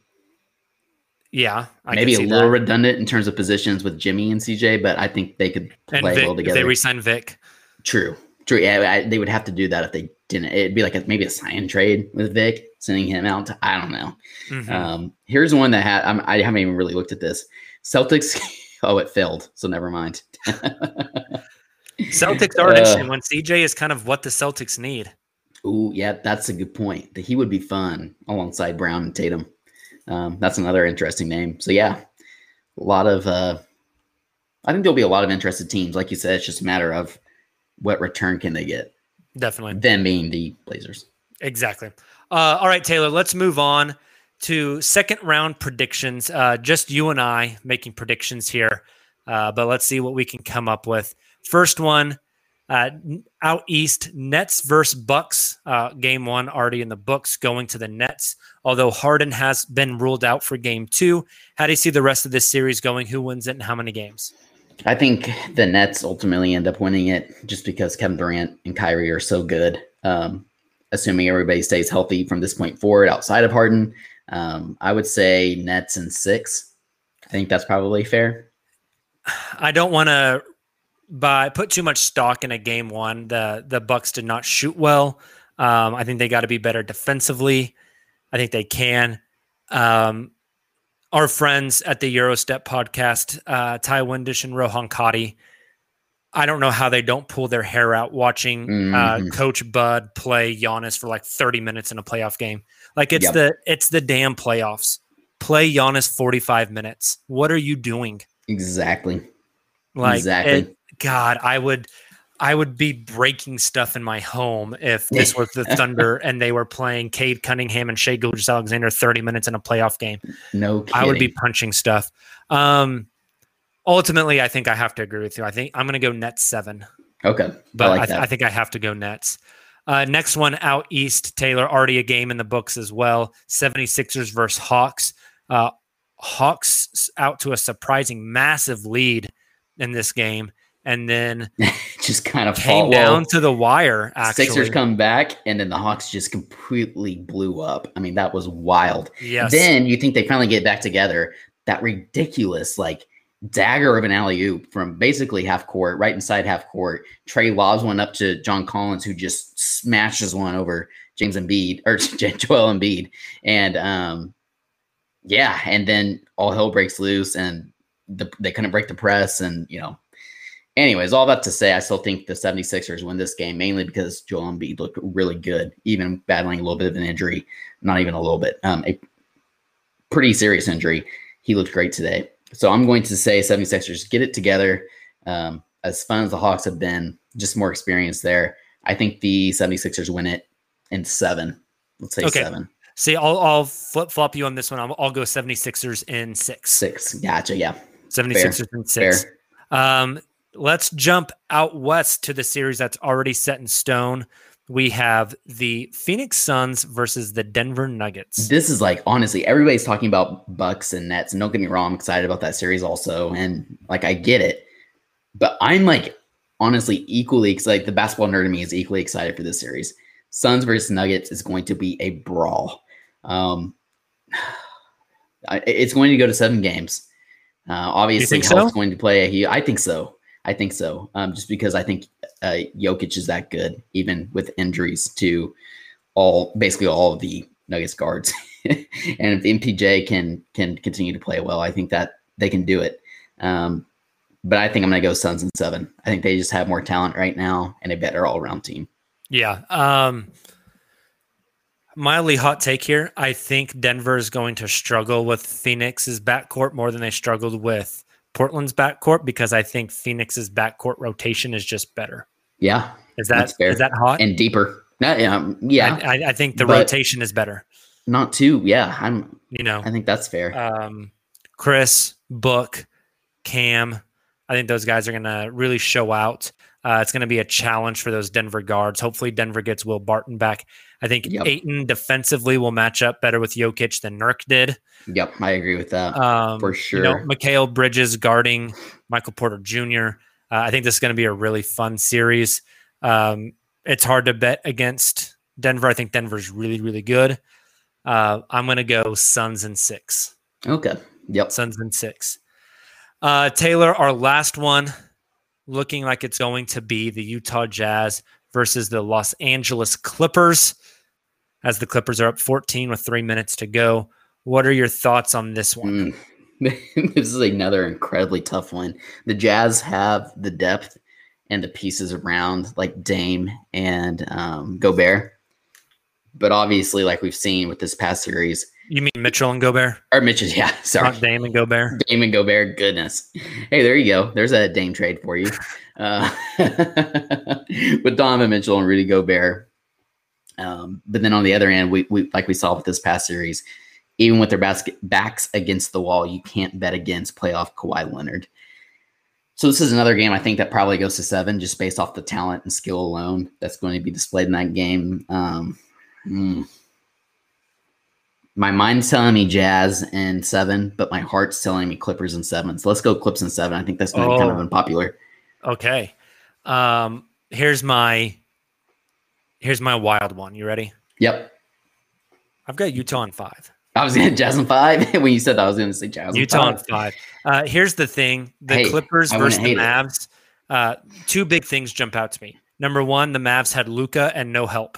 Maybe a little redundant in terms of positions with Jimmy and CJ, but I think they could play well together. They re-sign Vic. True. Yeah, they would have to do that if they didn't. It'd be maybe a sign trade with Vic, sending him out. I don't know. Mm-hmm. Here's one that I haven't even really looked at this. Celtics. Oh, it failed. So never mind. Celtics are interesting when CJ is kind of what the Celtics need. Ooh, yeah, that's a good point. He would be fun alongside Brown and Tatum. That's another interesting name. So yeah, a lot of. I think there'll be a lot of interested teams. Like you said, it's just a matter of what return can they get. Definitely. Them being the Blazers. Exactly. All right, Taylor. Let's move on to second round predictions. Just you and I making predictions here, but let's see what we can come up with. First one, out east, Nets versus Bucks. Game 1 already in the books, going to the Nets. Although Harden has been ruled out for game 2. How do you see the rest of this series going? Who wins it and how many games? I think the Nets ultimately end up winning it just because Kevin Durant and Kyrie are so good. Assuming everybody stays healthy from this point forward outside of Harden, I would say Nets in 6. I think that's probably fair. I don't want to put too much stock in a game 1. The Bucks did not shoot well. I think they got to be better defensively. I think they can. Our friends at the Eurostep podcast, Ty Windish and Rohan Kadi, I don't know how they don't pull their hair out watching Coach Bud play Giannis for 30 minutes in a playoff game. It's the damn playoffs. Play Giannis 45 minutes. What are you doing? Exactly. God, I would be breaking stuff in my home if this was the Thunder and they were playing Cade Cunningham and Shai Gilgeous-Alexander 30 minutes in a playoff game. No kidding. I would be punching stuff. Ultimately, I think I have to agree with you. I think I'm going to go Nets 7. Okay. But I think I have to go Nets. Next one out east, Taylor, already a game in the books as well. 76ers versus Hawks. Hawks out to a surprising massive lead in this game. And then just kind of came down to the wire, actually. Sixers come back, and then the Hawks just completely blew up. I mean, that was wild. Yes. Then you think they finally get back together. that ridiculous like dagger of an alley-oop from basically half court, right inside half court. Trey lobs one up to John Collins, who just smashes one over Joel Embiid. And and then all hell breaks loose, and they couldn't break the press. And, anyways, all that to say, I still think the 76ers win this game, mainly because Joel Embiid looked really good, even battling a little bit of an injury, not even a little bit, a pretty serious injury. He looked great today. So I'm going to say 76ers get it together. As fun as the Hawks have been, just more experience there. I think the 76ers win it in 7. Let's say 7. See, I'll flip-flop you on this one. I'll go 76ers in 6. 6. Gotcha, yeah. 76ers in 6. Fair. Let's jump out west to the series that's already set in stone. We have the Phoenix Suns versus the Denver Nuggets. This is like, honestly, everybody's talking about Bucks and Nets. And don't get me wrong, I'm excited about that series also. And like, I get it. But I'm like, honestly, equally excited. The basketball nerd in me is equally excited for this series. Suns versus Nuggets is going to be a brawl. It's going to go to 7 games. Obviously, Hell's going to play I think so. Just because I think Jokic is that good, even with injuries to basically all of the Nuggets guards. And if the MPJ can continue to play well, I think that they can do it. But I think I'm going to go Suns in 7. I think they just have more talent right now and a better all-around team. Yeah. Mildly hot take here. I think Denver is going to struggle with Phoenix's backcourt more than they struggled with Portland's backcourt, because I think Phoenix's backcourt rotation is just better. Yeah. That's fair. Is that hot? And deeper. Yeah. I think the rotation is better. Not too. Yeah. I think that's fair. Chris, Book, Cam, I think those guys are going to really show out. It's going to be a challenge for those Denver guards. Hopefully Denver gets Will Barton back. I think Ayton defensively will match up better with Jokic than Nurk did. Yep, I agree with that for sure. Mikal Bridges guarding Michael Porter Jr. I think this is going to be a really fun series. It's hard to bet against Denver. I think Denver's really, really good. I'm going to go Suns in 6. Okay. Yep. Suns in 6. Taylor, our last one, looking like it's going to be the Utah Jazz versus the Los Angeles Clippers, as the Clippers are up 14 with 3 minutes to go. What are your thoughts on this one? This is another incredibly tough one. The Jazz have the depth and the pieces around like Dame and Gobert. But obviously, like we've seen with this past series. You mean Mitchell and Gobert? Or Mitchell, yeah. Sorry. Not Dame and Gobert? Dame and Gobert, goodness. Hey, there you go. There's a Dame trade for you. With Donovan Mitchell and Rudy Gobert. But then on the other end, we like we saw with this past series, even with their backs against the wall, you can't bet against playoff Kawhi Leonard. So this is another game I think that probably goes to 7, just based off the talent and skill alone that's going to be displayed in that game. My mind's telling me Jazz in 7, but my heart's telling me Clippers in 7. So let's go Clips in 7. I think that's going to be kind of unpopular. Okay. Here's my wild one. You ready? Yep. I've got Utah in 5. I was going to Jazz in 5. When you said that, I was going to say Jazz Utah in 5. in 5. Here's the thing. The Clippers versus the Mavs. 2 big things jump out to me. Number 1, the Mavs had Luka and no help.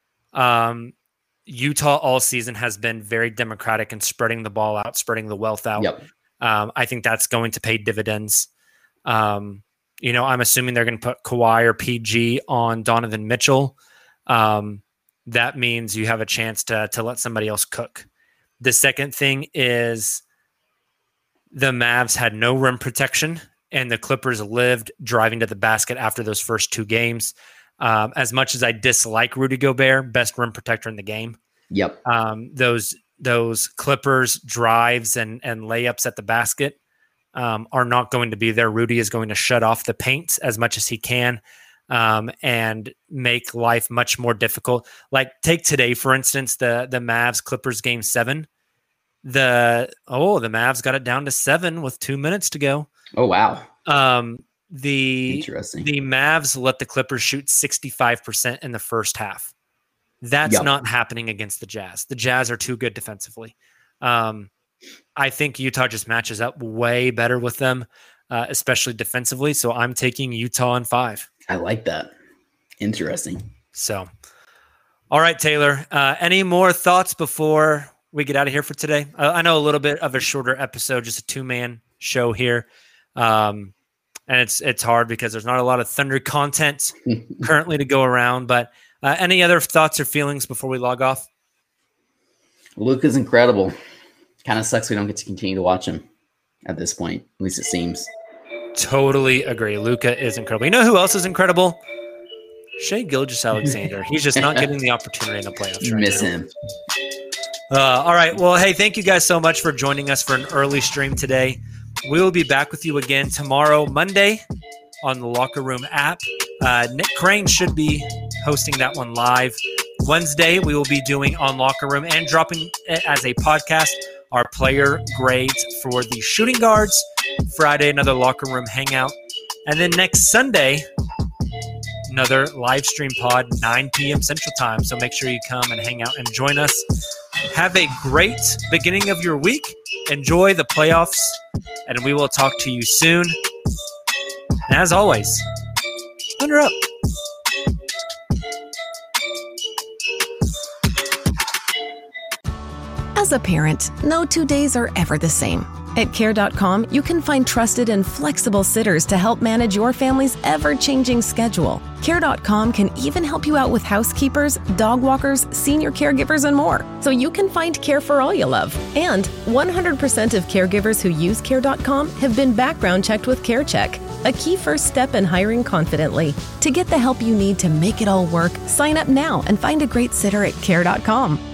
Utah all season has been very democratic in spreading the ball out, spreading the wealth out. Yep. I think that's going to pay dividends. I'm assuming they're going to put Kawhi or PG on Donovan Mitchell. That means you have a chance to let somebody else cook. The second thing is the Mavs had no rim protection, and the Clippers lived driving to the basket after those first 2 games. As much as I dislike Rudy Gobert, best rim protector in the game. Yep. Those Clippers drives and layups at the basket are not going to be there. Rudy is going to shut off the paint as much as he can and make life much more difficult. Like take today, for instance, the Mavs Clippers game 7. The Mavs got it down to 7 with 2 minutes to go. Oh, wow. The Mavs let the Clippers shoot 65% in the first half. That's not happening against the Jazz. The Jazz are too good defensively. I think Utah just matches up way better with them, especially defensively. So I'm taking Utah in 5. I like that. Interesting. So, all right, Taylor, any more thoughts before we get out of here for today? I know a little bit of a shorter episode, just a 2-man show here. And it's hard because there's not a lot of Thunder content currently to go around, but any other thoughts or feelings before we log off? Luka's incredible. Kind of sucks we don't get to continue to watch him at this point. At least it seems. Totally agree. Luka is incredible. You know who else is incredible? Shai Gilgeous-Alexander. He's just not getting the opportunity in the playoffs right Miss now. him. All right. Well, hey, thank you guys so much for joining us for an early stream today. We will be back with you again tomorrow, Monday, on the Locker Room app. Nick Crane should be hosting that one live. Wednesday, we will be doing on Locker Room and dropping it as a podcast our player grades for the shooting guards. Friday, another Locker Room hangout. And then next Sunday, another live stream pod, 9 p.m. Central Time. So make sure you come and hang out and join us. Have a great beginning of your week. Enjoy the playoffs, and we will talk to you soon. And as always, Thunder up. As a parent, no 2 days are ever the same. At Care.com, you can find trusted and flexible sitters to help manage your family's ever-changing schedule. Care.com can even help you out with housekeepers, dog walkers, senior caregivers, and more, so you can find care for all you love. And 100% of caregivers who use Care.com have been background checked with CareCheck, a key first step in hiring confidently. To get the help you need to make it all work, sign up now and find a great sitter at Care.com.